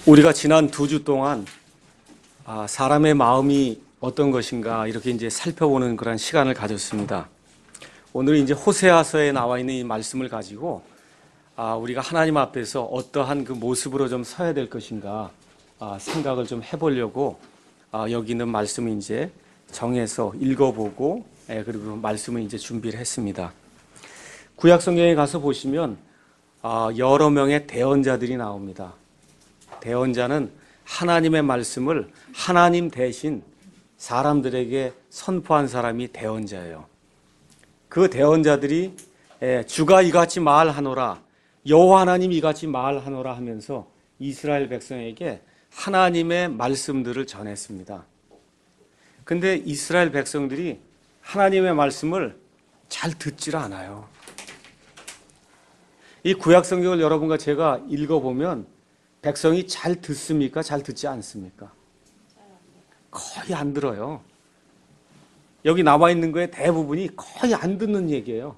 우리가 지난 2주 동안 사람의 마음이 어떤 것인가 이렇게 이제 살펴보는 그런 시간을 가졌습니다. 오늘은 이제 호세아서에 나와 있는 이 말씀을 가지고 우리가 하나님 앞에서 어떠한 그 모습으로 좀 서야 될 것인가 생각을 좀 해보려고 여기 있는 말씀을 이제 정해서 읽어보고 그리고 말씀을 이제 준비를 했습니다. 구약 성경에 가서 보시면 여러 명의 대언자들이 나옵니다. 대언자는 하나님의 말씀을 하나님 대신 사람들에게 선포한 사람이 대언자예요. 그 대언자들이 주가 이같이 말하노라, 여호와 하나님 이같이 말하노라 하면서 이스라엘 백성에게 하나님의 말씀들을 전했습니다. 근데 이스라엘 백성들이 하나님의 말씀을 잘 듣지를 않아요. 이 구약 성경을 여러분과 제가 읽어보면 백성이 잘 듣습니까? 잘 듣지 않습니까? 거의 안 들어요. 여기 나와 있는 거에 대부분이 거의 안 듣는 얘기예요.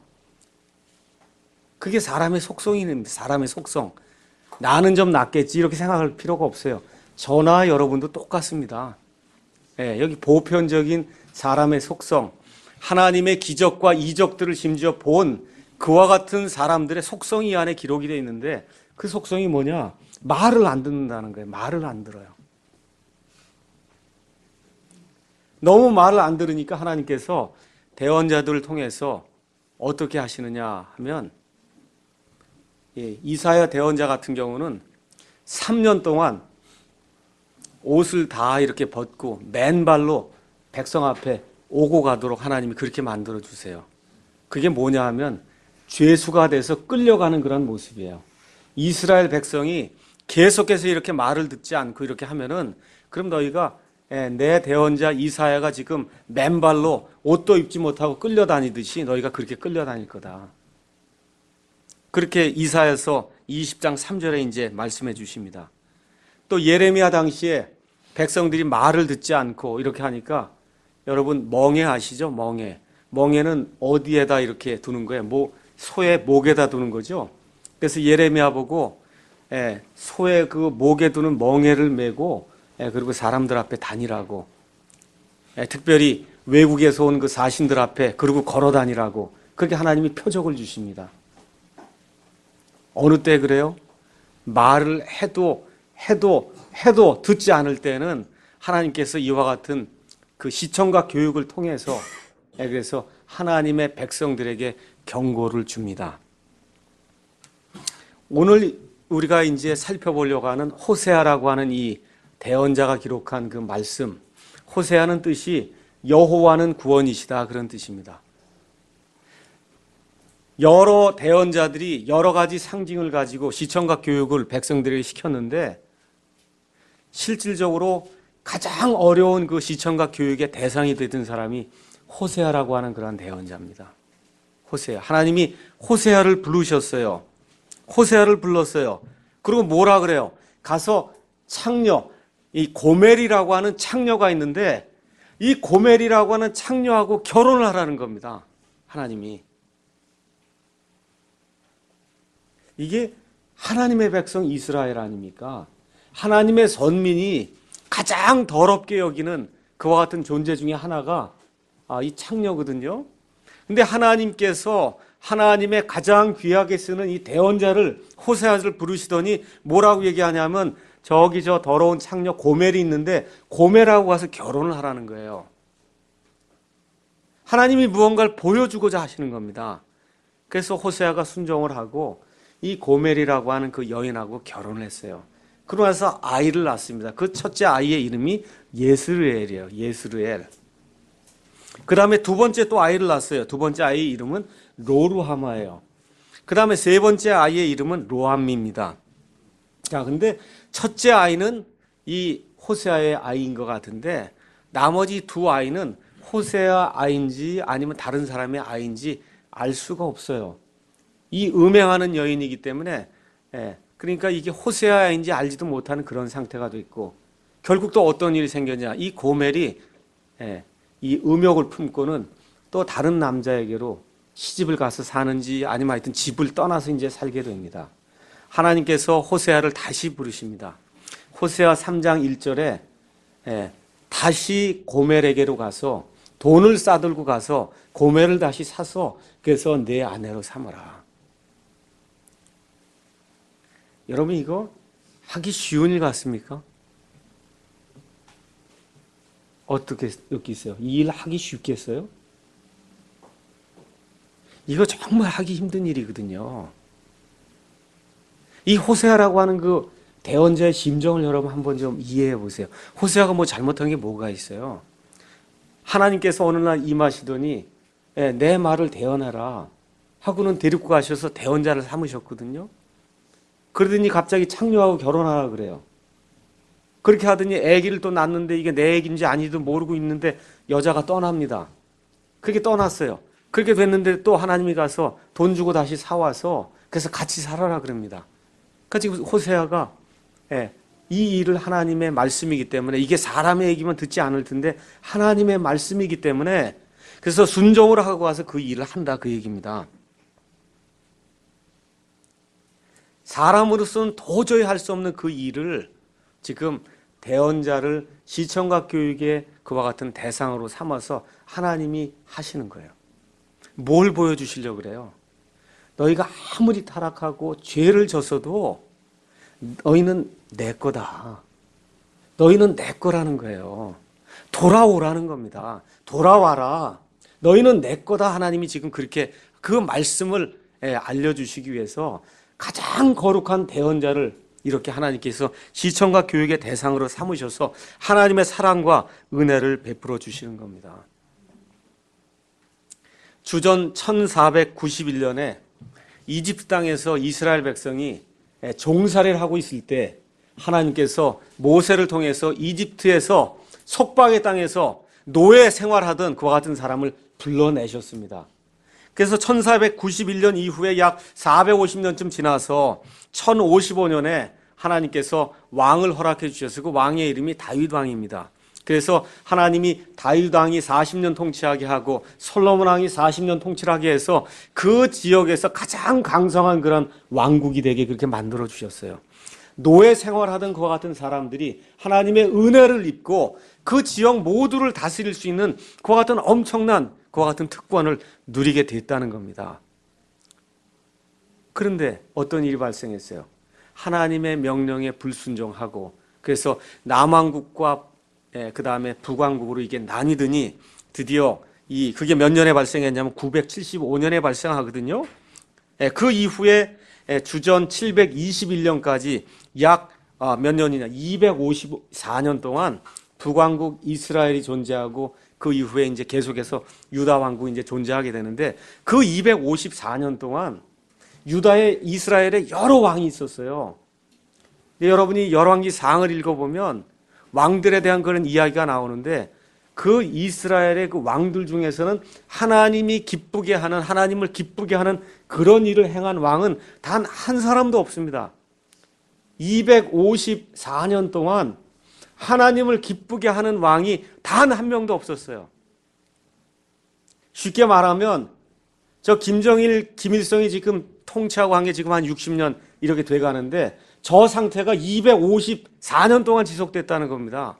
그게 사람의 속성입니다. 사람의 속성. 나는 좀 낫겠지 이렇게 생각할 필요가 없어요. 저나 여러분도 똑같습니다. 여기 보편적인 사람의 속성, 하나님의 기적과 이적들을 심지어 본 그와 같은 사람들의 속성이 이 안에 기록이 되어 있는데 그 속성이 뭐냐? 말을 안 듣는다는 거예요. 말을 안 들어요. 너무 말을 안 들으니까 하나님께서 대언자들을 통해서 어떻게 하시느냐 하면 이사야 대언자 같은 경우는 3년 동안 옷을 다 이렇게 벗고 맨발로 백성 앞에 오고 가도록 하나님이 그렇게 만들어 주세요. 그게 뭐냐 하면 죄수가 돼서 끌려가는 그런 모습이에요. 이스라엘 백성이 계속해서 이렇게 말을 듣지 않고 이렇게 하면은 그럼 너희가 내 대언자 이사야가 지금 맨발로 옷도 입지 못하고 끌려다니듯이 너희가 그렇게 끌려다닐 거다. 그렇게 이사야서 20장 3절에 이제 말씀해 주십니다. 또 예레미야 당시에 백성들이 말을 듣지 않고 이렇게 하니까 여러분 멍에 아시죠? 멍에. 멍에는 어디에다 이렇게 두는 거예요? 소의 목에다 두는 거죠. 그래서 예레미야 보고 소의 그 목에 두는 멍에를 메고 그리고 사람들 앞에 다니라고, 특별히 외국에서 온 그 사신들 앞에 그리고 걸어 다니라고 그렇게 하나님이 표적을 주십니다. 어느 때 그래요? 말을 해도 듣지 않을 때는 하나님께서 이와 같은 그 시청과 교육을 통해서 그래서 하나님의 백성들에게 경고를 줍니다. 오늘 우리가 이제 살펴보려고 하는 호세아라고 하는 이 대언자가 기록한 그 말씀, 호세아는 뜻이 여호와는 구원이시다 그런 뜻입니다. 여러 대언자들이 여러 가지 상징을 가지고 시청과 교육을 백성들에게 시켰는데 실질적으로 가장 어려운 그 시청과 교육의 대상이 되던 사람이 호세아라고 하는 그런 대언자입니다. 호세아. 하나님이 호세아를 부르셨어요. 호세아를 불렀어요. 그리고 뭐라 그래요? 가서 창녀, 이 고멜이라고 하는 창녀가 있는데 이 고멜이라고 하는 창녀하고 결혼을 하라는 겁니다. 하나님이. 이게 하나님의 백성 이스라엘 아닙니까? 하나님의 선민이 가장 더럽게 여기는 그와 같은 존재 중에 하나가 이 창녀거든요. 근데 하나님께서 하나님의 가장 귀하게 쓰는 이 대언자를 호세아를 부르시더니 뭐라고 얘기하냐면 저기 저 더러운 창녀 고멜이 있는데 고멜하고 가서 결혼을 하라는 거예요. 하나님이 무언가를 보여주고자 하시는 겁니다. 그래서 호세아가 순종을 하고 이 고멜이라고 하는 그 여인하고 결혼을 했어요. 그러고 나서 아이를 낳습니다. 그 첫째 아이의 이름이 예스르엘이에요. 예스르엘. 그 다음에 두 번째 또 아이를 낳았어요. 두 번째 아이의 이름은 로루하마예요. 그 다음에 세 번째 아이의 이름은 로암미입니다. 자, 근데 첫째 아이는 이 호세아의 아이인 것 같은데 나머지 두 아이는 호세아 아이인지 아니면 다른 사람의 아이인지 알 수가 없어요. 이 음행하는 여인이기 때문에 그러니까 이게 호세아 아이인지 알지도 못하는 그런 상태가 됐고 결국 또 어떤 일이 생겼냐. 이 고멜이 이 음욕을 품고는 또 다른 남자에게로 시집을 가서 사는지 아니면 하여튼 집을 떠나서 이제 살게 됩니다. 하나님께서 호세아를 다시 부르십니다. 호세아 3장 1절에 다시 고멜에게로 가서 돈을 싸들고 가서 고멜을 다시 사서 그래서 내 아내로 삼으라. 여러분 이거 하기 쉬운 일 같습니까? 어떻게 느끼세요? 이 일 하기 쉽겠어요? 이거 정말 하기 힘든 일이거든요. 이 호세아라고 하는 그 대언자의 심정을 여러분 한번 좀 이해해 보세요. 호세아가 뭐 잘못한 게 뭐가 있어요? 하나님께서 어느 날 임하시더니 내 말을 대언하라 하고는 데리고 가셔서 대언자를 삼으셨거든요. 그러더니 갑자기 창녀하고 결혼하라 그래요. 그렇게 하더니 아기를 또 낳는데 이게 내 아기인지 아닌지도 모르고 있는데 여자가 떠납니다. 그렇게 떠났어요. 그렇게 됐는데 또 하나님이 가서 돈 주고 다시 사와서 그래서 같이 살아라 그럽니다. 그러니까 지금 호세아가 이 일을 하나님의 말씀이기 때문에 이게 사람의 얘기만 듣지 않을 텐데 하나님의 말씀이기 때문에 그래서 순종을 하고 와서 그 일을 한다 그 얘기입니다. 사람으로서는 도저히 할 수 없는 그 일을 지금 대언자를 시청각 교육의 그와 같은 대상으로 삼아서 하나님이 하시는 거예요. 뭘 보여주시려고 그래요? 너희가 아무리 타락하고 죄를 졌어도 너희는 내 거다. 너희는 내 거라는 거예요. 돌아오라는 겁니다. 돌아와라. 너희는 내 거다. 하나님이 지금 그렇게 그 말씀을 알려주시기 위해서 가장 거룩한 대언자를 이렇게 하나님께서 시청각 교육의 대상으로 삼으셔서 하나님의 사랑과 은혜를 베풀어 주시는 겁니다. 주전 1491년에 이집트 땅에서 이스라엘 백성이 종살이를 하고 있을 때 하나님께서 모세를 통해서 이집트에서 속박의 땅에서 노예 생활하던 그와 같은 사람을 불러내셨습니다. 그래서 1491년 이후에 약 450년쯤 지나서 1055년에 하나님께서 왕을 허락해 주셔서 그 왕의 이름이 다윗 왕입니다. 그래서 하나님이 다윗 왕이 40년 통치하게 하고 솔로몬 왕이 40년 통치하게 해서 그 지역에서 가장 강성한 그런 왕국이 되게 그렇게 만들어 주셨어요. 노예 생활하던 그와 같은 사람들이 하나님의 은혜를 입고 그 지역 모두를 다스릴 수 있는 그와 같은 엄청난 그와 같은 특권을 누리게 됐다는 겁니다. 그런데 어떤 일이 발생했어요? 하나님의 명령에 불순종하고 그래서 남왕국과 그 다음에 북왕국으로 이게 나뉘더니 드디어 그게 몇 년에 발생했냐면 975년에 발생하거든요. 그 이후에 주전 721년까지 약 몇 년이냐 254년 동안 북왕국 이스라엘이 존재하고 그 이후에 이제 계속해서 유다 왕국이 이제 존재하게 되는데 그 254년 동안 유다에 이스라엘에 여러 왕이 있었어요. 근데 여러분이 열왕기 상을 읽어보면 왕들에 대한 그런 이야기가 나오는데 그 이스라엘의 그 왕들 중에서는 하나님이 기쁘게 하는 하나님을 기쁘게 하는 그런 일을 행한 왕은 단 한 사람도 없습니다. 254년 동안 하나님을 기쁘게 하는 왕이 단 한 명도 없었어요. 쉽게 말하면 저 김정일, 김일성이 지금 통치하고 한 게 지금 한 60년 이렇게 돼가는데 저 상태가 254년 동안 지속됐다는 겁니다.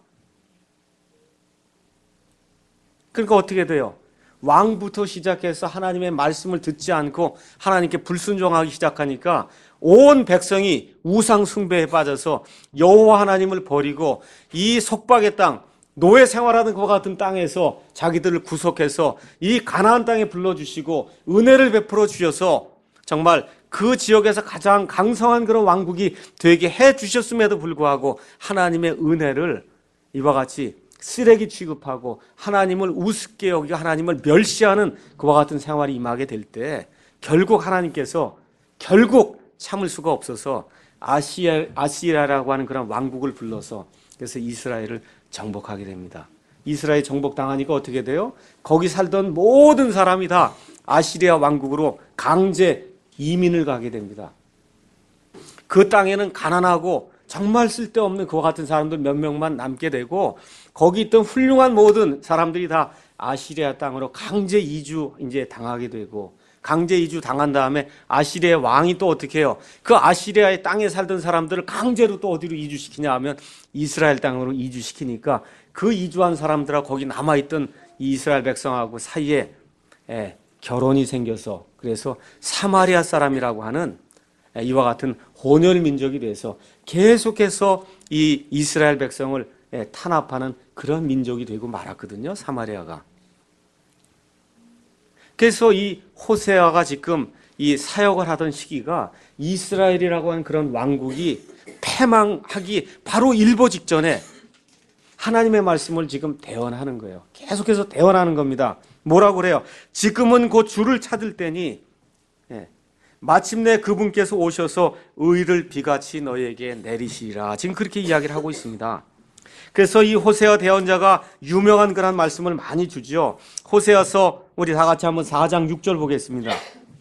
그러니까 어떻게 돼요? 왕부터 시작해서 하나님의 말씀을 듣지 않고 하나님께 불순종하기 시작하니까 온 백성이 우상 숭배에 빠져서 여호와 하나님을 버리고 이 속박의 땅, 노예 생활하는 것과 같은 땅에서 자기들을 구속해서 이 가나안 땅에 불러주시고 은혜를 베풀어 주셔서 정말 그 지역에서 가장 강성한 그런 왕국이 되게 해 주셨음에도 불구하고 하나님의 은혜를 이와 같이 쓰레기 취급하고 하나님을 우습게 여기고 하나님을 멸시하는 그와 같은 생활이 임하게 될 때 결국 하나님께서 결국 참을 수가 없어서 아시리아라고 하는 그런 왕국을 불러서 그래서 이스라엘을 정복하게 됩니다. 이스라엘 정복당하니까 어떻게 돼요? 거기 살던 모든 사람이 다 아시리아 왕국으로 강제 이민을 가게 됩니다. 그 땅에는 가난하고 정말 쓸데없는 그와 같은 사람들 몇 명만 남게 되고 거기 있던 훌륭한 모든 사람들이 다 아시리아 땅으로 강제 이주 이제 당하게 되고 강제 이주 당한 다음에 아시리아의 왕이 또 어떻게 해요? 그 아시리아의 땅에 살던 사람들을 강제로 또 어디로 이주시키냐 하면 이스라엘 땅으로 이주시키니까 그 이주한 사람들하고 거기 남아있던 이 이스라엘 백성하고 사이에 결혼이 생겨서 그래서 사마리아 사람이라고 하는 이와 같은 혼혈 민족이 돼서 계속해서 이 이스라엘 백성을 탄압하는 그런 민족이 되고 말았거든요. 사마리아가. 그래서 이 호세아가 지금 이 사역을 하던 시기가 이스라엘이라고 하는 그런 왕국이 패망하기 바로 일보 직전에 하나님의 말씀을 지금 대언하는 거예요. 계속해서 대언하는 겁니다. 뭐라고 그래요? 지금은 곧 주를 찾을 때니 마침내 그분께서 오셔서 의를 비같이 너희에게 내리시리라. 지금 그렇게 이야기를 하고 있습니다. 그래서 이 호세아 대언자가 유명한 그런 말씀을 많이 주죠. 호세아서 우리 다 같이 한번 4장 6절 보겠습니다.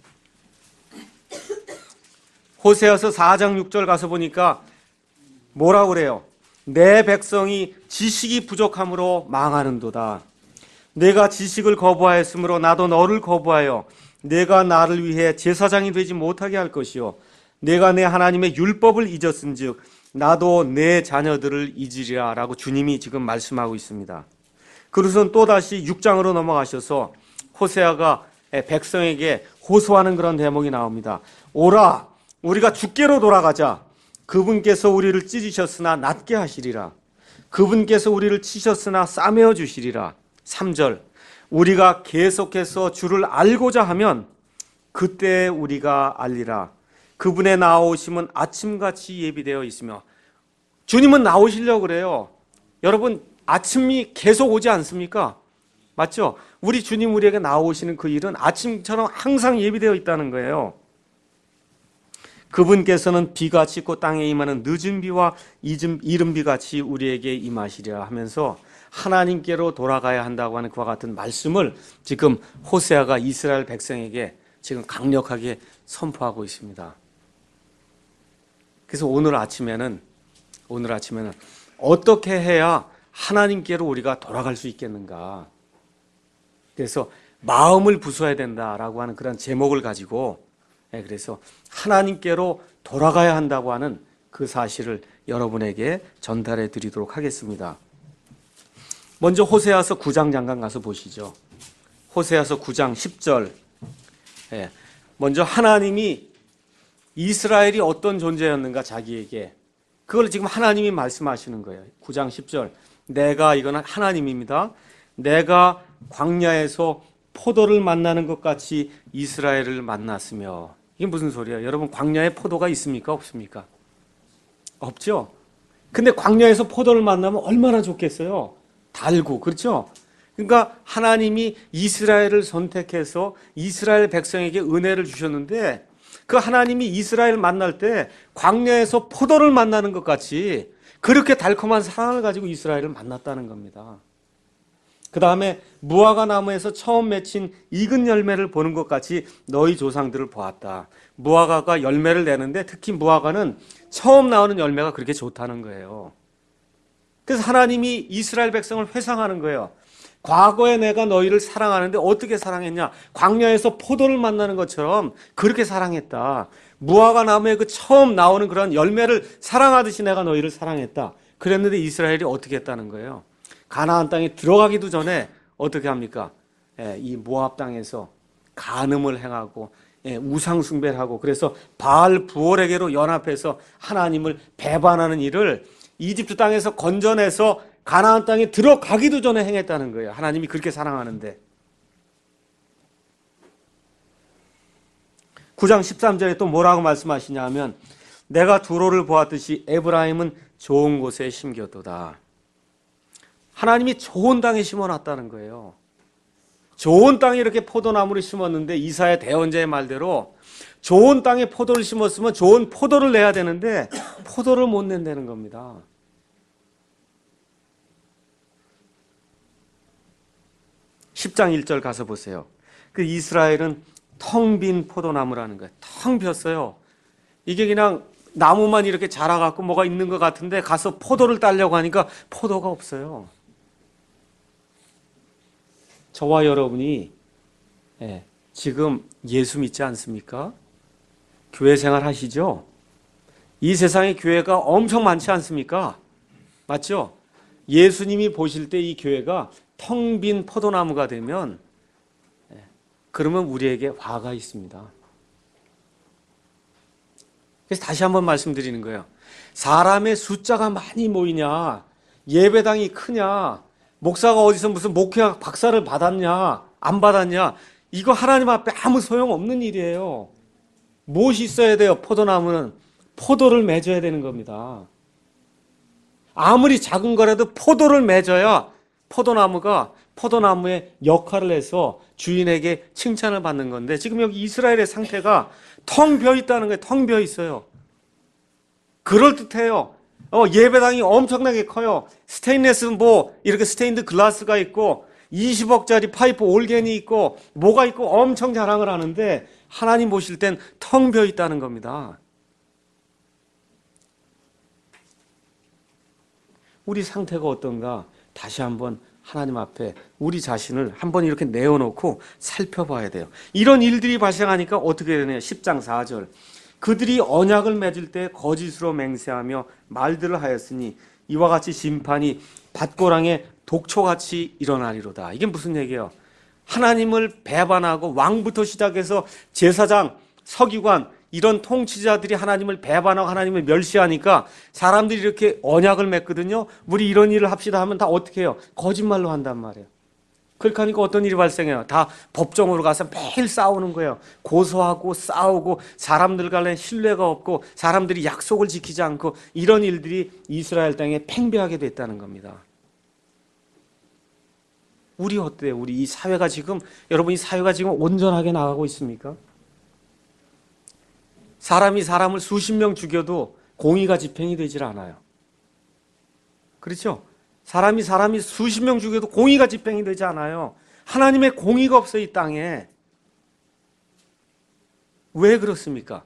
호세아서 4장 6절 가서 보니까 뭐라고 그래요? 내 백성이 지식이 부족함으로 망하는도다. 내가 지식을 거부하였으므로 나도 너를 거부하여 내가 나를 위해 제사장이 되지 못하게 할 것이요 내가 내 하나님의 율법을 잊었은즉 나도 내 자녀들을 잊으리라 라고 주님이 지금 말씀하고 있습니다. 그래서 또다시 6장으로 넘어가셔서 호세아가 백성에게 호소하는 그런 대목이 나옵니다. 오라 우리가 주께로 돌아가자. 그분께서 우리를 찢으셨으나 낫게 하시리라. 그분께서 우리를 치셨으나 싸매어 주시리라. 3절 우리가 계속해서 주를 알고자 하면 그때 우리가 알리라. 그분의 나오심은 아침같이 예비되어 있으며 주님은 나오시려고 그래요. 여러분 아침이 계속 오지 않습니까? 맞죠? 우리 주님 우리에게 나오시는 그 일은 아침처럼 항상 예비되어 있다는 거예요. 그분께서는 비같이 곧 땅에 임하는 늦은 비와 이른 비같이 우리에게 임하시리라 하면서 하나님께로 돌아가야 한다고 하는 그와 같은 말씀을 지금 호세아가 이스라엘 백성에게 지금 강력하게 선포하고 있습니다. 그래서 오늘 아침에는 어떻게 해야 하나님께로 우리가 돌아갈 수 있겠는가? 그래서 마음을 부숴야 된다라고 하는 그런 제목을 가지고 그래서 하나님께로 돌아가야 한다고 하는 그 사실을 여러분에게 전달해 드리도록 하겠습니다. 먼저 호세아서 9장 잠깐 가서 보시죠. 호세아서 9장 10절. 먼저 하나님이 이스라엘이 어떤 존재였는가 자기에게 그걸 지금 하나님이 말씀하시는 거예요. 9장 10절. 이거는 하나님입니다. 내가 광야에서 포도를 만나는 것 같이 이스라엘을 만났으며 이게 무슨 소리야? 여러분 광야에 포도가 있습니까? 없습니까? 없죠. 근데 광야에서 포도를 만나면 얼마나 좋겠어요? 달고 그렇죠? 그러니까 하나님이 이스라엘을 선택해서 이스라엘 백성에게 은혜를 주셨는데 그 하나님이 이스라엘 만날 때 광야에서 포도를 만나는 것 같이 그렇게 달콤한 사랑을 가지고 이스라엘을 만났다는 겁니다. 그 다음에 무화과 나무에서 처음 맺힌 익은 열매를 보는 것 같이 너희 조상들을 보았다. 무화과가 열매를 내는데 특히 무화과는 처음 나오는 열매가 그렇게 좋다는 거예요. 그래서 하나님이 이스라엘 백성을 회상하는 거예요. 과거에 내가 너희를 사랑하는데 어떻게 사랑했냐? 광야에서 포도를 만나는 것처럼 그렇게 사랑했다. 무화과 나무에 그 처음 나오는 그런 열매를 사랑하듯이 내가 너희를 사랑했다. 그랬는데 이스라엘이 어떻게 했다는 거예요? 가나안 땅에 들어가기도 전에 어떻게 합니까? 이 모압 땅에서 간음을 행하고 우상 숭배를 하고 그래서 바알 부올에게로 연합해서 하나님을 배반하는 일을 이집트 땅에서 건져내서 가나안 땅에 들어가기도 전에 행했다는 거예요. 하나님이 그렇게 사랑하는데. 9장 13절에 또 뭐라고 말씀하시냐 하면 내가 두로를 보았듯이 에브라임은 좋은 곳에 심겨도다. 하나님이 좋은 땅에 심어놨다는 거예요. 좋은 땅에 이렇게 포도나무를 심었는데 이사야 대언자의 말대로 좋은 땅에 포도를 심었으면 좋은 포도를 내야 되는데 포도를 못 낸다는 겁니다. (10장 1절) 가서 보세요. 그 이스라엘은 텅 빈 포도나무라는 거예요. 텅 폈어요. 이게 그냥 나무만 이렇게 자라갖고 뭐가 있는 것 같은데 가서 포도를 따려고 하니까 포도가 없어요. 저와 여러분이 지금 예수 믿지 않습니까? 교회 생활 하시죠? 이 세상에 교회가 엄청 많지 않습니까? 맞죠? 예수님이 보실 때 이 교회가 텅 빈 포도나무가 되면 그러면 우리에게 화가 있습니다. 그래서 다시 한번 말씀드리는 거예요. 사람의 숫자가 많이 모이냐, 예배당이 크냐, 목사가 어디서 무슨 목회학 박사를 받았냐, 안 받았냐, 이거 하나님 앞에 아무 소용없는 일이에요. 무엇이 있어야 돼요? 포도나무는 포도를 맺어야 되는 겁니다. 아무리 작은 거라도 포도를 맺어야 포도나무가 포도나무의 역할을 해서 주인에게 칭찬을 받는 건데, 지금 여기 이스라엘의 상태가 텅 비어 있다는 거예요. 텅 비어 있어요. 그럴듯해요. 예배당이 엄청나게 커요. 스테인레스 이렇게 스테인드 글라스가 있고 20억짜리 파이프 올겐이 있고 뭐가 있고 엄청 자랑을 하는데, 하나님 보실 땐 텅 비어 있다는 겁니다. 우리 상태가 어떤가 다시 한번 하나님 앞에 우리 자신을 한번 이렇게 내어놓고 살펴봐야 돼요. 이런 일들이 발생하니까 어떻게 되나요? 10장 4절. 그들이 언약을 맺을 때 거짓으로 맹세하며 말들을 하였으니 이와 같이 심판이 밭고랑에 독초같이 일어나리로다. 이게 무슨 얘기예요? 하나님을 배반하고 왕부터 시작해서 제사장, 서기관, 이런 통치자들이 하나님을 배반하고 하나님을 멸시하니까 사람들이 이렇게 언약을 맺거든요. 우리 이런 일을 합시다 하면 다 어떻게 해요? 거짓말로 한단 말이에요. 그렇게 하니까 어떤 일이 발생해요? 다 법정으로 가서 매일 싸우는 거예요. 고소하고 싸우고 사람들 간에 신뢰가 없고 사람들이 약속을 지키지 않고 이런 일들이 이스라엘 땅에 팽배하게 됐다는 겁니다. 우리 어때요? 우리 이 사회가 지금, 여러분 이 사회가 지금 온전하게 나가고 있습니까? 사람이 사람을 수십 명 죽여도 공의가 집행이 되질 않아요. 그렇죠? 사람이 수십 명 죽여도 공의가 집행이 되지 않아요. 하나님의 공의가 없어요, 이 땅에. 왜 그렇습니까?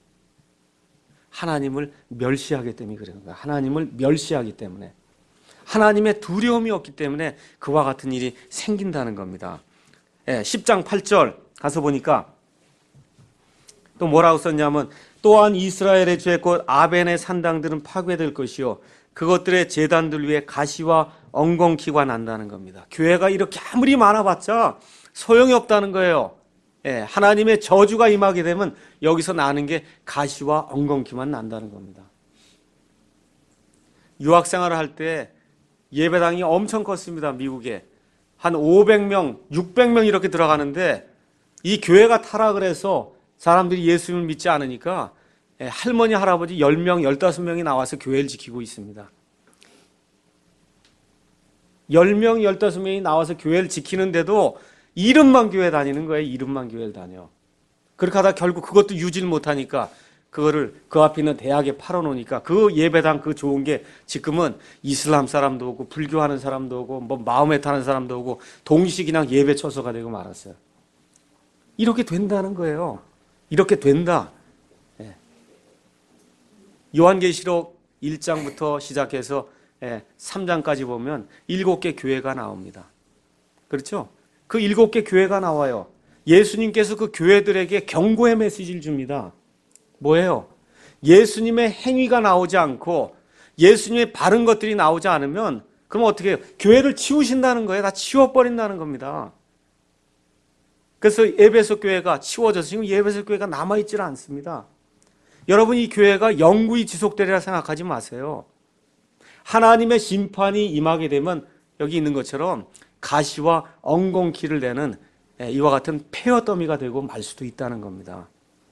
하나님을 멸시하기 때문에 그런 거예요. 하나님을 멸시하기 때문에. 하나님의 두려움이 없기 때문에 그와 같은 일이 생긴다는 겁니다. 10장 8절 가서 보니까 또 뭐라고 썼냐면, 또한 이스라엘의 죄 곧 아벤의 산당들은 파괴될 것이요 그것들의 제단들 위에 가시와 엉겅퀴가 난다는 겁니다. 교회가 이렇게 아무리 많아봤자 소용이 없다는 거예요. 하나님의 저주가 임하게 되면 여기서 나는 게 가시와 엉겅퀴만 난다는 겁니다. 유학생활을 할 때 예배당이 엄청 컸습니다. 미국에 한 500명, 600명 이렇게 들어가는데, 이 교회가 타락을 해서 사람들이 예수님을 믿지 않으니까 할머니, 할아버지 10명, 15명이 나와서 교회를 지키고 있습니다. 10명, 15명이 나와서 교회를 지키는데도 이름만 교회 다니는 거예요. 이름만 교회를 다녀. 그렇게 하다 결국 그것도 유지를 못하니까 그거를 그 앞에 있는 대학에 팔아놓으니까 그 예배당 그 좋은 게 지금은 이슬람 사람도 오고 불교하는 사람도 오고 뭐 마음에 타는 사람도 오고 동시 그냥 예배 처소가 되고 말았어요. 이렇게 된다는 거예요. 이렇게 된다. 요한계시록 1장부터 시작해서 3장까지 보면 7개 교회가 나옵니다. 그렇죠? 그 7개 교회가 나와요. 예수님께서 그 교회들에게 경고의 메시지를 줍니다. 뭐예요? 예수님의 행위가 나오지 않고 예수님의 바른 것들이 나오지 않으면 그럼 어떻게 해요? 교회를 치우신다는 거예요. 다 치워버린다는 겁니다. 그래서 에베소 교회가 치워져서 지금 에베소 교회가 남아있지는 않습니다. 여러분, 이 교회가 영구히 지속되리라 생각하지 마세요. 하나님의 심판이 임하게 되면 여기 있는 것처럼 가시와 엉겅퀴를 내는 이와 같은 폐허 더미가 되고 말 수도 있다는 겁니다.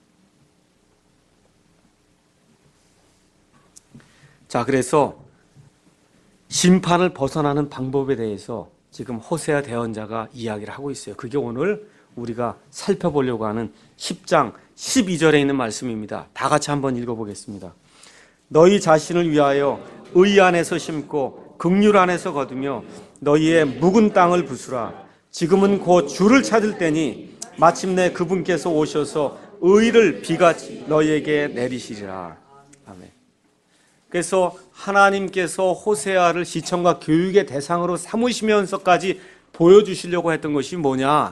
자, 그래서 심판을 벗어나는 방법에 대해서 지금 호세아 대언자가 이야기를 하고 있어요. 그게 오늘 우리가 살펴보려고 하는 10장 12절에 있는 말씀입니다. 다 같이 한번 읽어보겠습니다. 너희 자신을 위하여 의 안에서 심고 긍휼 안에서 거두며 너희의 묵은 땅을 부수라. 지금은 곧 주를 찾을 때니 마침내 그분께서 오셔서 의를 비같이 너희에게 내리시리라. 아멘. 그래서 하나님께서 호세아를 시청과 교육의 대상으로 삼으시면서까지 보여주시려고 했던 것이 뭐냐?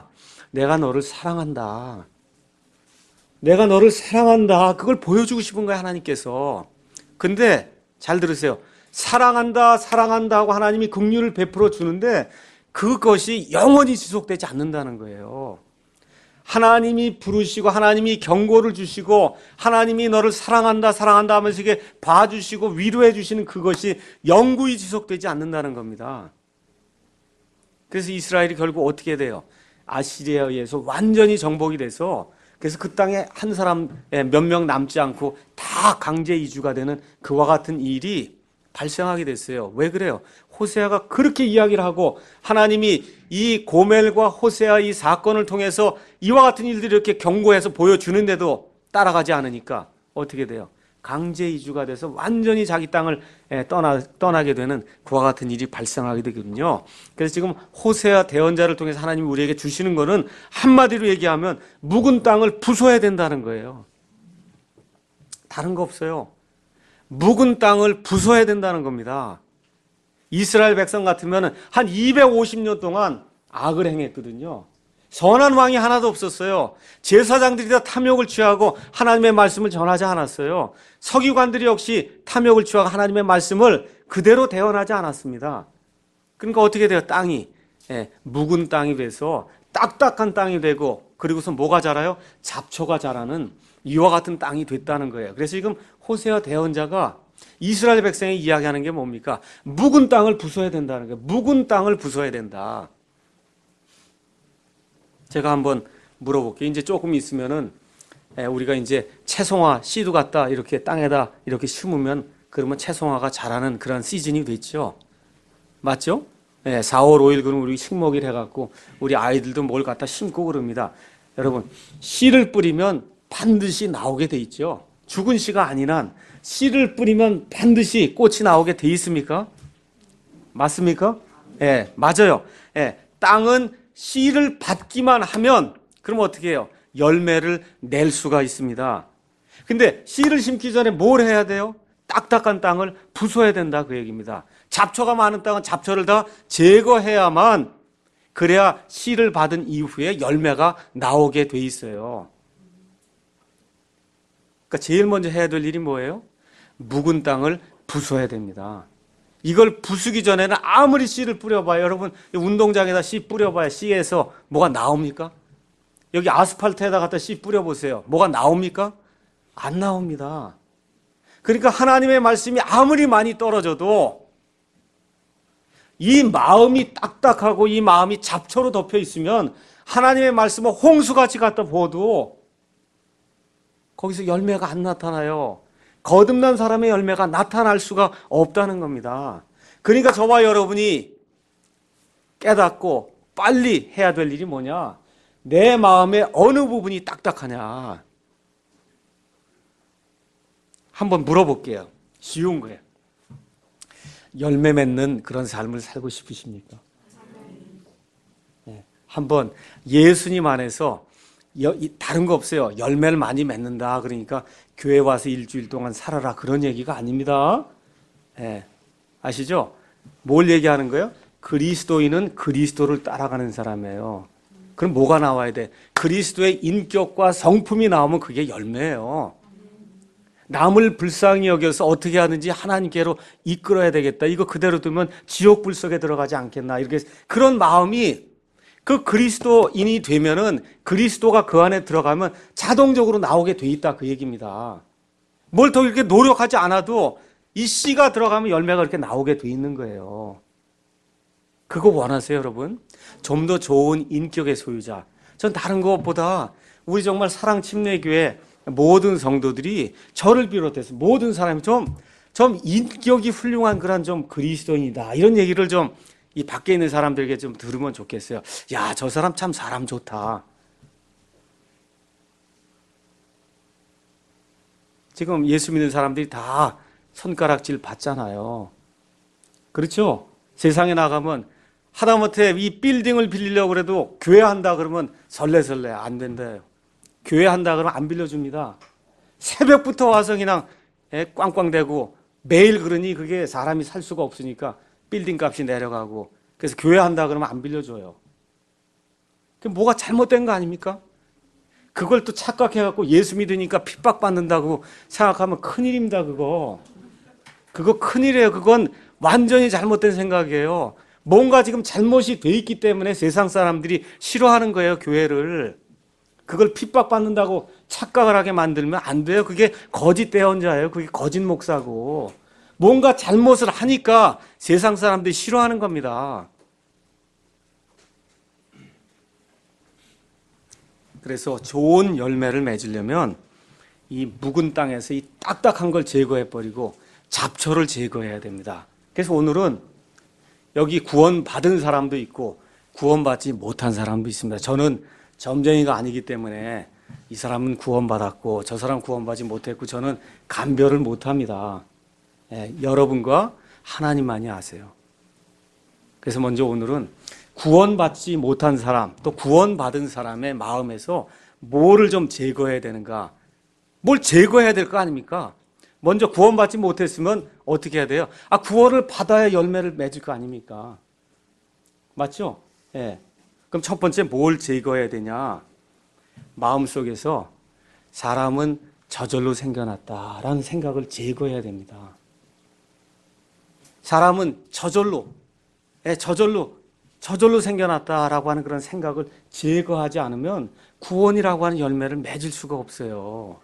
내가 너를 사랑한다. 내가 너를 사랑한다. 그걸 보여주고 싶은 거야, 하나님께서. 근데 잘 들으세요. 사랑한다, 사랑한다 하고 하나님이 긍휼을 베풀어 주는데 그것이 영원히 지속되지 않는다는 거예요. 하나님이 부르시고 하나님이 경고를 주시고 하나님이 너를 사랑한다, 사랑한다 하면서 이게 봐주시고 위로해 주시는 그것이 영구히 지속되지 않는다는 겁니다. 그래서 이스라엘이 결국 어떻게 돼요? 아시리아에 의해서 완전히 정복이 돼서 그래서 그 땅에 한 사람 몇 명 남지 않고 다 강제 이주가 되는 그와 같은 일이 발생하게 됐어요. 왜 그래요? 호세아가 그렇게 이야기를 하고 하나님이 이 고멜과 호세아 이 사건을 통해서 이와 같은 일들을 이렇게 경고해서 보여주는데도 따라가지 않으니까 어떻게 돼요? 강제 이주가 돼서 완전히 자기 땅을 떠나게 되는 그와 같은 일이 발생하게 되거든요. 그래서 지금 호세아 대언자를 통해서 하나님이 우리에게 주시는 거는 한마디로 얘기하면 묵은 땅을 부숴야 된다는 거예요. 다른 거 없어요. 묵은 땅을 부숴야 된다는 겁니다. 이스라엘 백성 같으면 한 250년 동안 악을 행했거든요. 선한 왕이 하나도 없었어요. 제사장들이 다 탐욕을 취하고 하나님의 말씀을 전하지 않았어요. 서기관들이 역시 탐욕을 취하고 하나님의 말씀을 그대로 대언하지 않았습니다. 그러니까 어떻게 돼요? 땅이 묵은 땅이 돼서 딱딱한 땅이 되고 그리고서 뭐가 자라요? 잡초가 자라는 이와 같은 땅이 됐다는 거예요. 그래서 지금 호세아 대언자가 이스라엘 백성이 이야기하는 게 뭡니까? 묵은 땅을 부숴야 된다는 거예요. 묵은 땅을 부숴야 된다. 제가 한번 물어볼게요. 이제 조금 있으면은 우리가 이제 채송화 씨도 갖다 이렇게 땅에다 이렇게 심으면 그러면 채송화가 자라는 그런 시즌이 됐죠. 맞죠? 4월 5일 그럼 우리 식목일 해갖고 우리 아이들도 뭘 갖다 심고 그럽니다. 여러분 씨를 뿌리면 반드시 나오게 돼 있죠. 죽은 씨가 아닌 한 씨를 뿌리면 반드시 꽃이 나오게 돼 있습니까? 맞습니까? 맞아요. 땅은 씨를 받기만 하면 그럼 어떻게 해요? 열매를 낼 수가 있습니다. 근데 씨를 심기 전에 뭘 해야 돼요? 딱딱한 땅을 부숴야 된다 그 얘기입니다. 잡초가 많은 땅은 잡초를 다 제거해야만 그래야 씨를 받은 이후에 열매가 나오게 돼 있어요. 그러니까 제일 먼저 해야 될 일이 뭐예요? 묵은 땅을 부숴야 됩니다. 이걸 부수기 전에는 아무리 씨를 뿌려봐요. 여러분 운동장에다 씨 뿌려봐요. 씨에서 뭐가 나옵니까? 여기 아스팔트에다 갖다 씨 뿌려보세요. 뭐가 나옵니까? 안 나옵니다. 그러니까 하나님의 말씀이 아무리 많이 떨어져도 이 마음이 딱딱하고 이 마음이 잡초로 덮여 있으면 하나님의 말씀을 홍수같이 갖다 부어도 거기서 열매가 안 나타나요. 거듭난 사람의 열매가 나타날 수가 없다는 겁니다. 그러니까 저와 여러분이 깨닫고 빨리 해야 될 일이 뭐냐? 내 마음의 어느 부분이 딱딱하냐? 한번 물어볼게요. 쉬운 거예요. 열매 맺는 그런 삶을 살고 싶으십니까? 한번 예수님 안에서 다른 거 없어요. 열매를 많이 맺는다. 그러니까 교회 와서 일주일 동안 살아라. 그런 얘기가 아닙니다. 아시죠? 뭘 얘기하는 거예요? 그리스도인은 그리스도를 따라가는 사람이에요. 그럼 뭐가 나와야 돼? 그리스도의 인격과 성품이 나오면 그게 열매예요. 남을 불쌍히 여겨서 어떻게 하는지 하나님께로 이끌어야 되겠다. 이거 그대로 두면 지옥 불 속에 들어가지 않겠나. 이렇게 그런 마음이 그 그리스도인이 되면은 그리스도가 그 안에 들어가면 자동적으로 나오게 돼 있다 그 얘기입니다. 뭘 더 이렇게 노력하지 않아도 이 씨가 들어가면 열매가 이렇게 나오게 돼 있는 거예요. 그거 원하세요, 여러분? 좀 더 좋은 인격의 소유자. 전 다른 것보다 우리 정말 사랑침례교회 모든 성도들이 저를 비롯해서 모든 사람이 좀 인격이 훌륭한 그런 좀 그리스도인이다. 이런 얘기를 좀 이 밖에 있는 사람들에게 좀 들으면 좋겠어요. 야, 저 사람 참 사람 좋다. 지금 예수 믿는 사람들이 다 손가락질 받잖아요. 그렇죠? 세상에 나가면 하다못해 이 빌딩을 빌리려고 그래도 교회 한다 그러면 설레설레 안 된대요. 교회 한다 그러면 안 빌려줍니다. 새벽부터 와서 그냥 꽝꽝대고 매일 그러니 그게 사람이 살 수가 없으니까 빌딩 값이 내려가고 그래서 교회 한다 그러면 안 빌려줘요. 그게 뭐가 잘못된 거 아닙니까? 그걸 또 착각해갖고 예수 믿으니까 핍박받는다고 생각하면 큰일입니다, 그거. 그거 큰일이에요. 그건 완전히 잘못된 생각이에요. 뭔가 지금 잘못이 돼 있기 때문에 세상 사람들이 싫어하는 거예요, 교회를. 그걸 핍박받는다고 착각을 하게 만들면 안 돼요. 그게 거짓 대언자예요. 그게 거짓 목사고. 뭔가 잘못을 하니까 세상 사람들이 싫어하는 겁니다. 그래서 좋은 열매를 맺으려면 이 묵은 땅에서 이 딱딱한 걸 제거해버리고 잡초를 제거해야 됩니다. 그래서 오늘은 여기 구원받은 사람도 있고 구원받지 못한 사람도 있습니다. 저는 점쟁이가 아니기 때문에 이 사람은 구원받았고 저 사람 구원받지 못했고 저는 감별을 못합니다. 여러분과 하나님만이 아세요. 그래서 먼저 오늘은 구원받지 못한 사람 또 구원받은 사람의 마음에서 뭐를 좀 제거해야 되는가. 뭘 제거해야 될 거 아닙니까? 먼저 구원받지 못했으면 어떻게 해야 돼요? 구원을 받아야 열매를 맺을 거 아닙니까? 맞죠? 예. 그럼 첫 번째 뭘 제거해야 되냐? 마음속에서 사람은 저절로 생겨났다라는 생각을 제거해야 됩니다. 사람은 저절로 생겨났다라고 하는 그런 생각을 제거하지 않으면 구원이라고 하는 열매를 맺을 수가 없어요.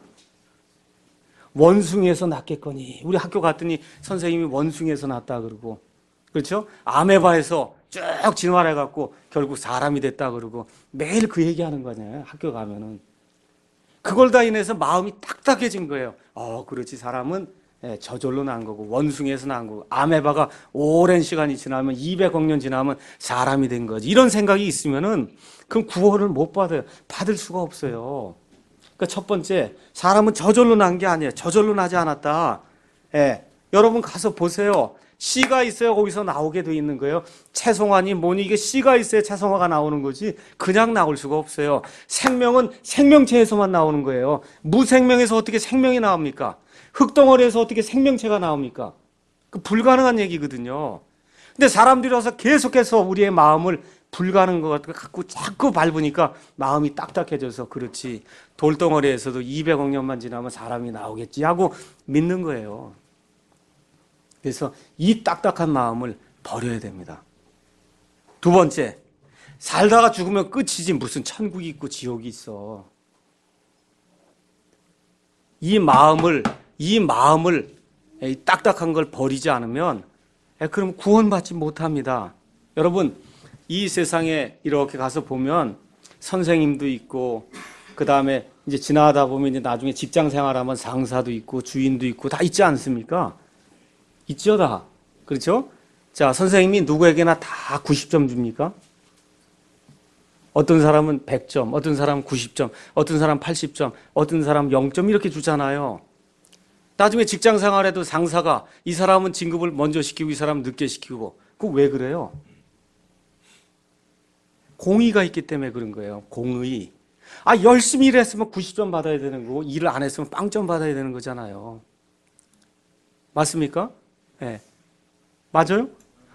원숭이에서 났겠거니. 우리 학교 갔더니 선생님이 원숭이에서 났다 그러고, 그렇죠? 아메바에서 쭉 진화해갖고 결국 사람이 됐다 그러고 매일 그 얘기하는 거잖아요. 학교 가면은. 그걸 다 인해서 마음이 딱딱해진 거예요. 그렇지. 사람은 저절로 난 거고 원숭이에서 난 거고 아메바가 오랜 시간이 지나면 200억 년 지나면 사람이 된 거지. 이런 생각이 있으면은 그럼 구원을 못 받아요. 받을 수가 없어요. 그러니까 첫 번째, 사람은 저절로 난 게 아니에요. 저절로 나지 않았다. 여러분 가서 보세요. 씨가 있어야 거기서 나오게 돼 있는 거예요. 채송화니 뭐니 이게 씨가 있어야 채송화가 나오는 거지 그냥 나올 수가 없어요. 생명은 생명체에서만 나오는 거예요. 무생명에서 어떻게 생명이 나옵니까? 흙덩어리에서 어떻게 생명체가 나옵니까? 그 불가능한 얘기거든요. 근데 사람들이 와서 계속해서 우리의 마음을 불가능한 것 같고 자꾸 밟으니까 마음이 딱딱해져서 그렇지. 돌덩어리에서도 200억 년만 지나면 사람이 나오겠지 하고 믿는 거예요. 그래서 이 딱딱한 마음을 버려야 됩니다. 두 번째, 살다가 죽으면 끝이지 무슨 천국이 있고 지옥이 있어. 이 마음을 이 딱딱한 걸 버리지 않으면 그럼 구원받지 못합니다. 여러분, 이 세상에 이렇게 가서 보면 선생님도 있고 그 다음에 이제 지나가다 보면 이제 나중에 직장 생활하면 상사도 있고 주인도 있고 다 있지 않습니까? 있죠, 다. 그렇죠? 자, 선생님이 누구에게나 다 90점 줍니까? 어떤 사람은 100점, 어떤 사람은 90점, 어떤 사람은 80점, 어떤 사람은 0점 이렇게 주잖아요. 나중에 직장 생활에도 상사가 이 사람은 진급을 먼저 시키고 이 사람은 늦게 시키고 그거 왜 그래요? 공의가 있기 때문에 그런 거예요. 공의. 열심히 일했으면 90점 받아야 되는 거고 일을 안 했으면 빵점 받아야 되는 거잖아요. 맞습니까? 네. 맞아요?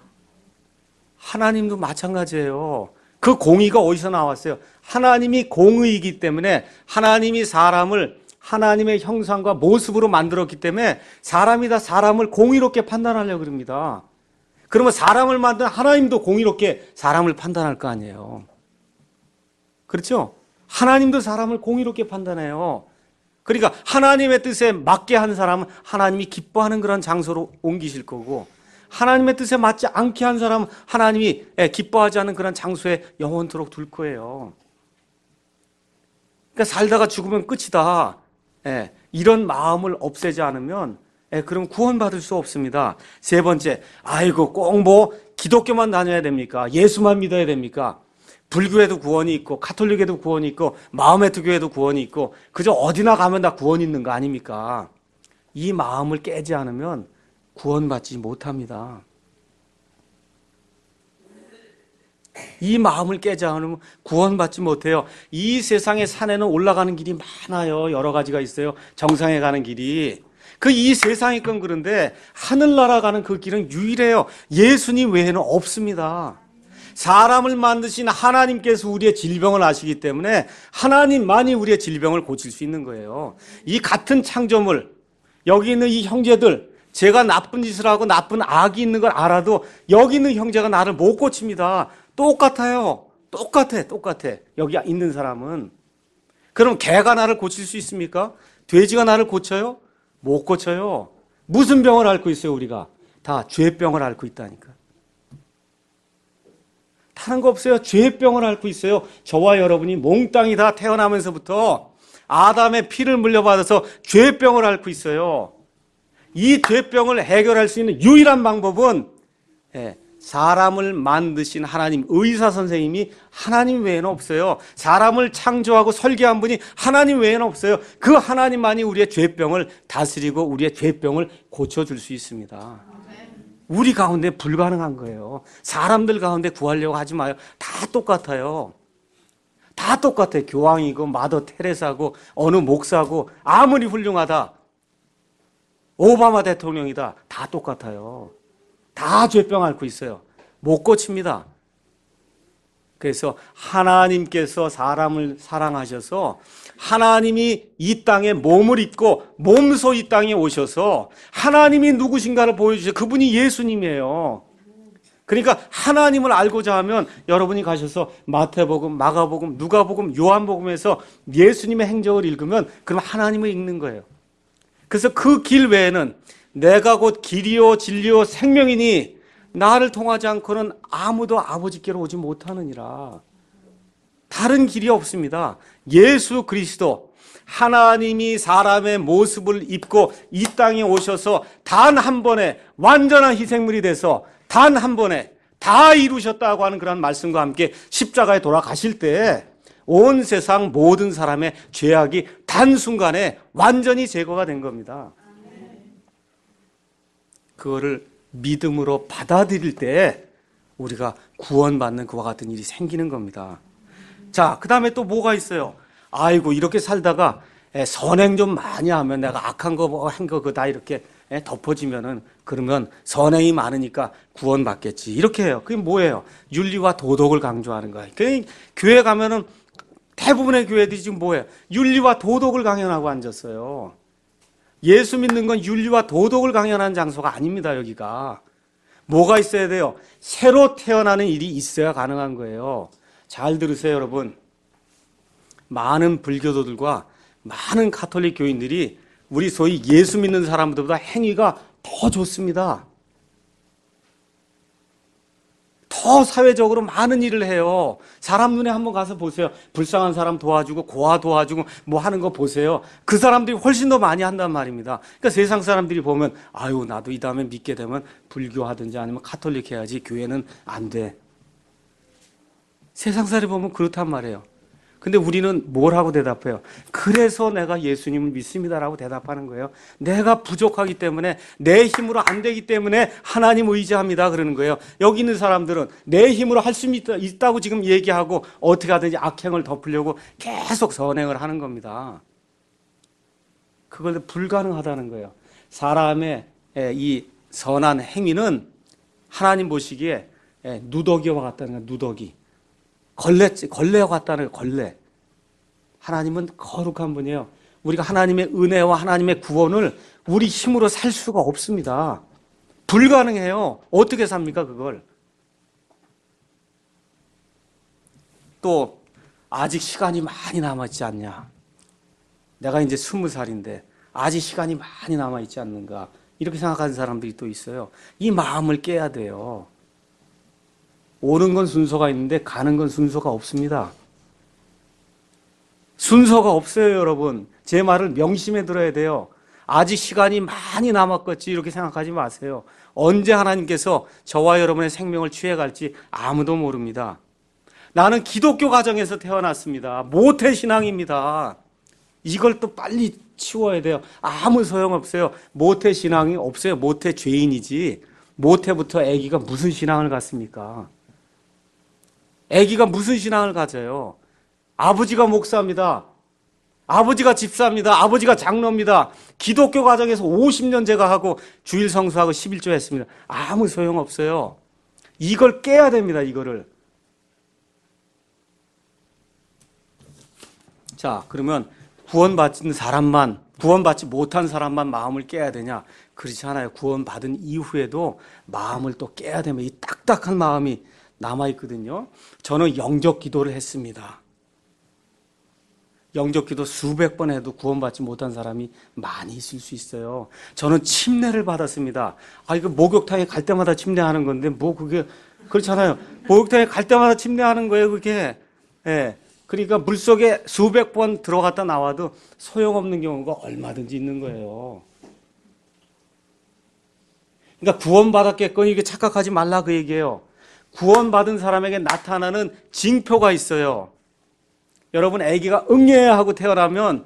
하나님도 마찬가지예요. 그 공의가 어디서 나왔어요? 하나님이 공의이기 때문에 하나님이 사람을 하나님의 형상과 모습으로 만들었기 때문에 사람이 다 사람을 공의롭게 판단하려고 그럽니다. 그러면 사람을 만든 하나님도 공의롭게 사람을 판단할 거 아니에요. 그렇죠? 하나님도 사람을 공의롭게 판단해요. 그러니까 하나님의 뜻에 맞게 한 사람은 하나님이 기뻐하는 그런 장소로 옮기실 거고 하나님의 뜻에 맞지 않게 한 사람은 하나님이 기뻐하지 않는 그런 장소에 영원토록 둘 거예요. 그러니까 살다가 죽으면 끝이다. 이런 마음을 없애지 않으면 그럼 구원받을 수 없습니다. 세 번째, 꼭 기독교만 다녀야 됩니까? 예수만 믿어야 됩니까? 불교에도 구원이 있고 가톨릭에도 구원이 있고 마음의 교회도 구원이 있고 그저 어디나 가면 다 구원이 있는 거 아닙니까? 이 마음을 깨지 않으면 구원받지 못합니다. 이 마음을 깨지 않으면 구원받지 못해요. 이 세상의 산에는 올라가는 길이 많아요. 여러 가지가 있어요. 정상에 가는 길이. 이 세상의 건 그런데 하늘나라 가는 그 길은 유일해요. 예수님 외에는 없습니다. 사람을 만드신 하나님께서 우리의 질병을 아시기 때문에 하나님만이 우리의 질병을 고칠 수 있는 거예요. 이 같은 창조물, 여기 있는 이 형제들, 제가 나쁜 짓을 하고 나쁜 악이 있는 걸 알아도 여기 있는 형제가 나를 못 고칩니다. 똑같아요. 똑같아. 여기 있는 사람은. 그럼 개가 나를 고칠 수 있습니까? 돼지가 나를 고쳐요? 못 고쳐요. 무슨 병을 앓고 있어요, 우리가? 다 죄병을 앓고 있다니까. 다른 거 없어요. 죄병을 앓고 있어요. 저와 여러분이 몽땅이 다 태어나면서부터 아담의 피를 물려받아서 죄병을 앓고 있어요. 이 죄병을 해결할 수 있는 유일한 방법은 사람을 만드신 하나님, 의사 선생님이 하나님 외에는 없어요. 사람을 창조하고 설계한 분이 하나님 외에는 없어요. 그 하나님만이 우리의 죄병을 다스리고 우리의 죄병을 고쳐줄 수 있습니다. 우리 가운데 불가능한 거예요. 사람들 가운데 구하려고 하지 마요. 다 똑같아요. 다 똑같아요. 교황이고 마더 테레사고 어느 목사고 아무리 훌륭하다, 오바마 대통령이다, 다 똑같아요. 다 죄병 앓고 있어요. 못 고칩니다. 그래서 하나님께서 사람을 사랑하셔서 하나님이 이 땅에 몸을 입고 몸소 이 땅에 오셔서 하나님이 누구신가를 보여주셔서 그분이 예수님이에요. 그러니까 하나님을 알고자 하면 여러분이 가셔서 마태복음, 마가복음, 누가복음, 요한복음에서 예수님의 행적을 읽으면 그럼 하나님을 읽는 거예요. 그래서 그 길 외에는 내가 곧 길이요 진리요 생명이니 나를 통하지 않고는 아무도 아버지께로 오지 못하느니라. 다른 길이 없습니다. 예수 그리스도, 하나님이 사람의 모습을 입고 이 땅에 오셔서 단 한 번에 완전한 희생물이 돼서 단 한 번에 다 이루셨다고 하는 그런 말씀과 함께 십자가에 돌아가실 때 온 세상 모든 사람의 죄악이 단순간에 완전히 제거가 된 겁니다. 그거를 믿음으로 받아들일 때 우리가 구원받는 그와 같은 일이 생기는 겁니다. 자, 그 다음에 또 뭐가 있어요? 아이고, 이렇게 살다가 선행 좀 많이 하면 내가 악한 거 한 거 다 이렇게 덮어지면은 그러면 선행이 많으니까 구원받겠지. 이렇게 해요. 그게 뭐예요? 윤리와 도덕을 강조하는 거예요. 교회 가면은 대부분의 교회들이 지금 뭐예요? 윤리와 도덕을 강연하고 앉았어요. 예수 믿는 건 윤리와 도덕을 강연하는 장소가 아닙니다, 여기가. 뭐가 있어야 돼요? 새로 태어나는 일이 있어야 가능한 거예요. 잘 들으세요, 여러분. 많은 불교도들과 많은 가톨릭 교인들이 우리 소위 예수 믿는 사람들보다 행위가 더 좋습니다. 더 사회적으로 많은 일을 해요. 사람 눈에 한번 가서 보세요. 불쌍한 사람 도와주고 고아 도와주고 뭐 하는 거 보세요. 그 사람들이 훨씬 더 많이 한단 말입니다. 그러니까 세상 사람들이 보면 아유, 나도 이 다음에 믿게 되면 불교하든지 아니면 카톨릭 해야지 교회는 안 돼. 세상 사람이 보면 그렇단 말이에요. 근데 우리는 뭘 하고 대답해요? 그래서 내가 예수님을 믿습니다라고 대답하는 거예요. 내가 부족하기 때문에, 내 힘으로 안 되기 때문에 하나님 의지합니다 그러는 거예요. 여기 있는 사람들은 내 힘으로 할 수 있다고 지금 얘기하고 어떻게 하든지 악행을 덮으려고 계속 선행을 하는 겁니다. 그걸 불가능하다는 거예요. 사람의 이 선한 행위는 하나님 보시기에 누더기와 같다는 거예요. 누더기. 걸레와 같다는 거예요. 걸레. 하나님은 거룩한 분이에요. 우리가 하나님의 은혜와 하나님의 구원을 우리 힘으로 살 수가 없습니다. 불가능해요. 어떻게 삽니까, 그걸? 또 아직 시간이 많이 남아있지 않냐. 내가 이제 20살인데 아직 시간이 많이 남아있지 않는가. 이렇게 생각하는 사람들이 또 있어요. 이 마음을 깨야 돼요. 오는 건 순서가 있는데 가는 건 순서가 없습니다. 순서가 없어요, 여러분. 제 말을 명심해 들어야 돼요. 아직 시간이 많이 남았겠지 이렇게 생각하지 마세요. 언제 하나님께서 저와 여러분의 생명을 취해갈지 아무도 모릅니다. 나는 기독교 가정에서 태어났습니다. 모태신앙입니다. 이걸 또 빨리 치워야 돼요. 아무 소용없어요. 모태신앙이 없어요. 모태죄인이지. 모태부터 아기가 무슨 신앙을 갖습니까? 아기가 무슨 신앙을 가져요? 아버지가 목사입니다. 아버지가 집사입니다. 아버지가 장로입니다. 기독교 가정에서 50년 제가 하고 주일 성수하고 11조 했습니다. 아무 소용없어요. 이걸 깨야 됩니다. 이거를. 자, 그러면 구원받은 사람만, 구원받지 못한 사람만 마음을 깨야 되냐? 그렇지 않아요. 구원받은 이후에도 마음을 또 깨야 되면 이 딱딱한 마음이 남아있거든요. 저는 영적 기도를 했습니다. 영적 기도 수백 번 해도 구원받지 못한 사람이 많이 있을 수 있어요. 저는 침례를 받았습니다. 이거 목욕탕에 갈 때마다 침례하는 건데, 뭐 그게, 그렇잖아요. 목욕탕에 갈 때마다 침례하는 거예요, 그게. 예. 그러니까 물 속에 수백 번 들어갔다 나와도 소용없는 경우가 얼마든지 있는 거예요. 그러니까 구원받았겠거니 이게 착각하지 말라 그 얘기예요. 구원받은 사람에게 나타나는 징표가 있어요. 여러분 아기가 응애야 하고 태어나면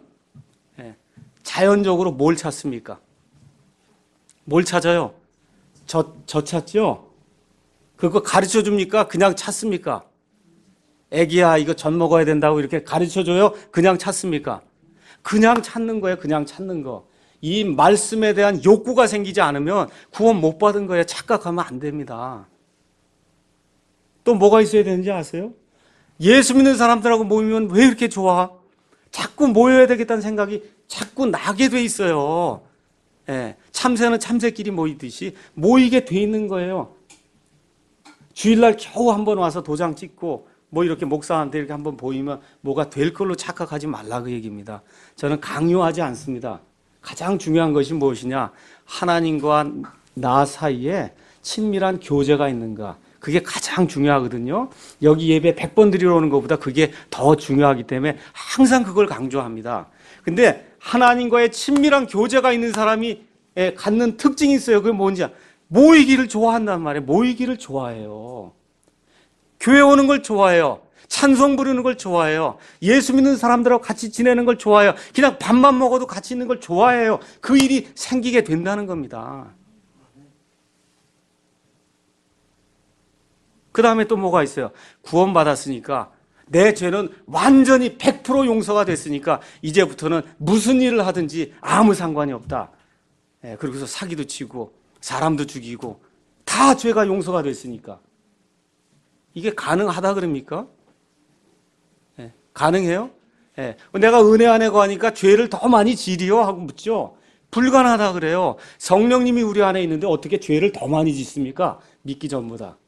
자연적으로 뭘 찾습니까? 뭘 찾아요? 저 찾죠? 그거 가르쳐 줍니까? 그냥 찾습니까? 아기야 이거 젖 먹어야 된다고 이렇게 가르쳐 줘요? 그냥 찾습니까? 그냥 찾는 거예요. 그냥 찾는 거. 이 말씀에 대한 욕구가 생기지 않으면 구원 못 받은 거예요. 착각하면 안 됩니다. 또 뭐가 있어야 되는지 아세요? 예수 믿는 사람들하고 모이면 왜 이렇게 좋아? 자꾸 모여야 되겠다는 생각이 자꾸 나게 돼 있어요. 예, 참새는 참새끼리 모이듯이 모이게 돼 있는 거예요. 주일날 겨우 한번 와서 도장 찍고 뭐 이렇게 목사한테 이렇게 한번 보이면 뭐가 될 걸로 착각하지 말라 그 얘기입니다. 저는 강요하지 않습니다. 가장 중요한 것이 무엇이냐? 하나님과 나 사이에 친밀한 교제가 있는가? 그게 가장 중요하거든요. 여기 예배 100번 드리러 오는 것보다 그게 더 중요하기 때문에 항상 그걸 강조합니다. 근데 하나님과의 친밀한 교제가 있는 사람이 갖는 특징이 있어요. 그게 뭔지 모이기를 좋아한단 말이에요. 모이기를 좋아해요. 교회 오는 걸 좋아해요. 찬송 부르는 걸 좋아해요. 예수 믿는 사람들하고 같이 지내는 걸 좋아해요. 그냥 밥만 먹어도 같이 있는 걸 좋아해요. 그 일이 생기게 된다는 겁니다. 그 다음에 또 뭐가 있어요? 구원받았으니까 내 죄는 완전히 100% 용서가 됐으니까 이제부터는 무슨 일을 하든지 아무 상관이 없다. 그러고서 사기도 치고 사람도 죽이고 다 죄가 용서가 됐으니까. 이게 가능하다 그럽니까? 가능해요? 내가 은혜 안에 거하니까 죄를 더 많이 지리요? 하고 묻죠. 불가능하다 그래요. 성령님이 우리 안에 있는데 어떻게 죄를 더 많이 짓습니까? 믿기 전보다.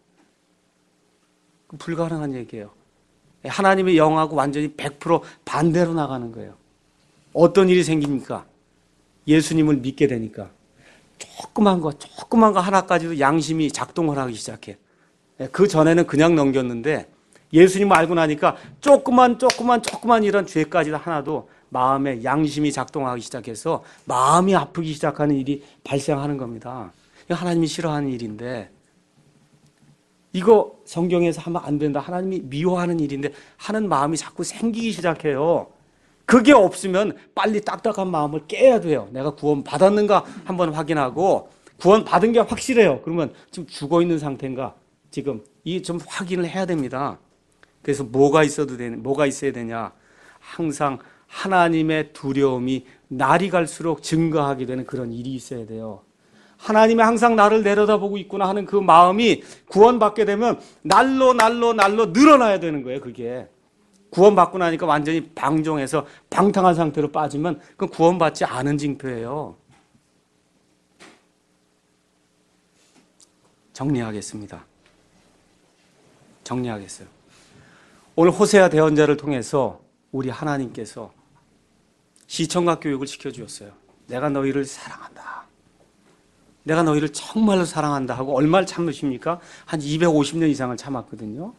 불가능한 얘기예요. 하나님의 영하고 완전히 100% 반대로 나가는 거예요. 어떤 일이 생깁니까? 예수님을 믿게 되니까. 조그만 거 하나까지도 양심이 작동을 하기 시작해. 그 전에는 그냥 넘겼는데 예수님을 알고 나니까 조그만 이런 죄까지도 하나도 마음에 양심이 작동하기 시작해서 마음이 아프기 시작하는 일이 발생하는 겁니다. 하나님이 싫어하는 일인데 이거 성경에서 하면 안 된다. 하나님이 미워하는 일인데 하는 마음이 자꾸 생기기 시작해요. 그게 없으면 빨리 딱딱한 마음을 깨야 돼요. 내가 구원 받았는가 한번 확인하고 구원 받은 게 확실해요. 그러면 지금 죽어 있는 상태인가? 지금 이 좀 확인을 해야 됩니다. 그래서 뭐가 있어야 되냐? 항상 하나님의 두려움이 날이 갈수록 증가하게 되는 그런 일이 있어야 돼요. 하나님이 항상 나를 내려다보고 있구나 하는 그 마음이 구원받게 되면 날로 늘어나야 되는 거예요. 그게 구원받고 나니까 완전히 방종해서 방탕한 상태로 빠지면 그건 구원받지 않은 징표예요. 정리하겠어요. 오늘 호세아 대언자를 통해서 우리 하나님께서 시청각 교육을 시켜주었어요. 내가 너희를 사랑한다. 내가 너희를 정말로 사랑한다 하고 얼마를 참으십니까? 한 250년 이상을 참았거든요.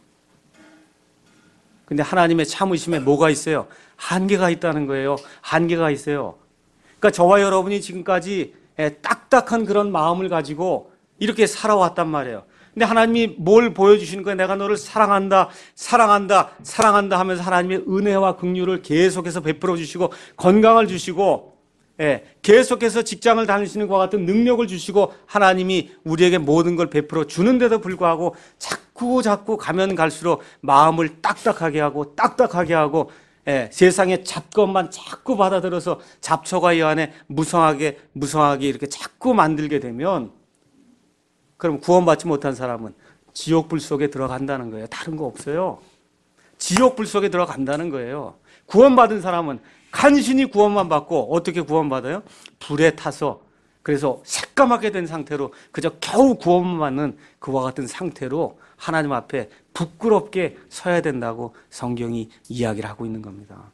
근데 하나님의 참으심에 뭐가 있어요? 한계가 있다는 거예요. 한계가 있어요. 그러니까 저와 여러분이 지금까지 딱딱한 그런 마음을 가지고 이렇게 살아왔단 말이에요. 근데 하나님이 뭘 보여주시는 거예요? 내가 너를 사랑한다 하면서 하나님의 은혜와 긍휼을 계속해서 베풀어 주시고 건강을 주시고 계속해서 직장을 다니시는 것과 같은 능력을 주시고 하나님이 우리에게 모든 걸 베풀어 주는데도 불구하고 자꾸 가면 갈수록 마음을 딱딱하게 하고 세상의 잡것만 자꾸 받아들여서 잡초가 이 안에 무성하게 이렇게 자꾸 만들게 되면 그럼 구원받지 못한 사람은 지옥불 속에 들어간다는 거예요. 다른 거 없어요. 지옥불 속에 들어간다는 거예요. 구원받은 사람은 간신히 구원만 받고 어떻게 구원받아요? 불에 타서 그래서 새까맣게 된 상태로 그저 겨우 구원만 받는 그와 같은 상태로 하나님 앞에 부끄럽게 서야 된다고 성경이 이야기를 하고 있는 겁니다.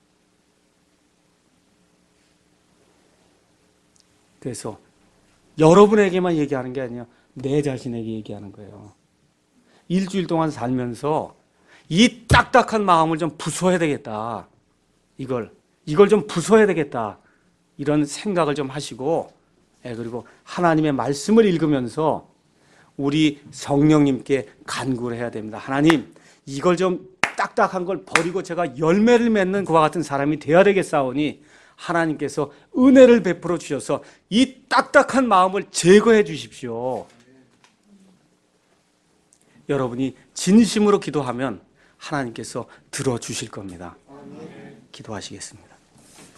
그래서 여러분에게만 얘기하는 게 아니라 내 자신에게 얘기하는 거예요. 일주일 동안 살면서 이 딱딱한 마음을 좀 부숴야 되겠다. 이걸 좀 부숴야 되겠다. 이런 생각을 좀 하시고, 그리고 하나님의 말씀을 읽으면서 우리 성령님께 간구를 해야 됩니다. 하나님, 이걸 좀 딱딱한 걸 버리고 제가 열매를 맺는 그와 같은 사람이 되어야 되겠사오니 하나님께서 은혜를 베풀어 주셔서 이 딱딱한 마음을 제거해 주십시오. 여러분이 진심으로 기도하면 하나님께서 들어주실 겁니다. 기도하시겠습니다.